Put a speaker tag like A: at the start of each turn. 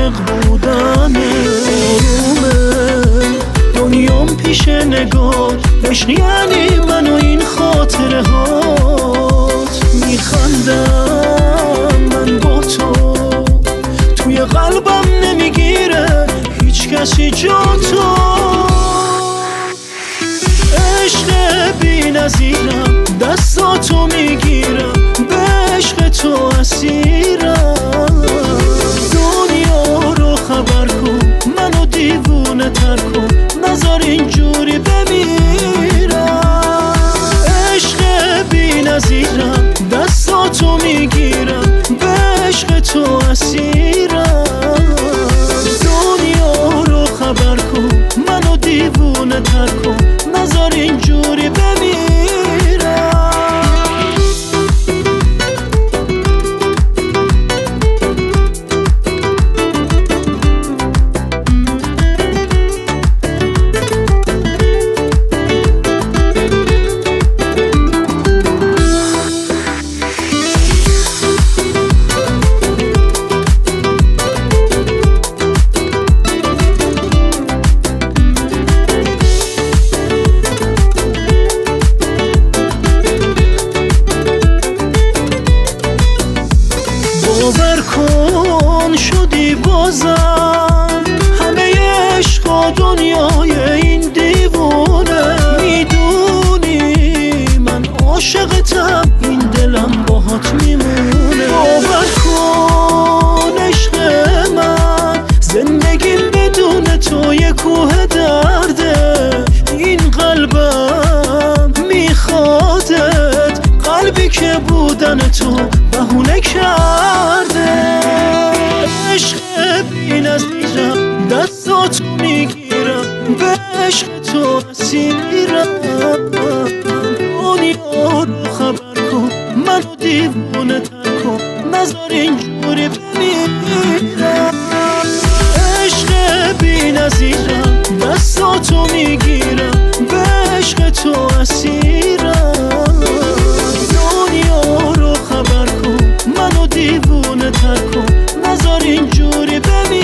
A: عاشق بودنه. آرومه دنیام پیش نگاه، عشق یعنی من و این خاطره هات. میخندم من با تو، توی قلبم نمیگیره هیچ کسی جا تو. عشق بی نظیرم، دستاتو میگیرم، به عشق تو اسیرم. دنیا رو خبر کن، منو دیوونه تر کن، نذار اینجوری بمیرم. عشق بی نظیرم، دستاتو میگیرم، به عشق تو اسیرم. دنیا رو خبر کن، منو دیوونه تر کن، نذار اینجوری بمیرم. باور کن شدی بازم، همه عشقا دنیای این دیوونه. میدونی من عاشقتم، این دلم باهات میمونه. باور کن عشق من، زندگیم بدون تو یه کوه درده. این قلبم میخوادت، قلبی که بودن تو بهونه کرده. عشق بی نظیرم، دستاتو میگیرم، به عشق تو اسیرم. دنیا رو خبر کن، منو دیوونه تر کن، نذار اینجوری بمیرم. عشق بی نظیرم، دستاتو میگیرم، به عشق تو اسیرم. دنیا رو خبر کن، منو دیوونه تر کن، نذار اینجوری بمیرم.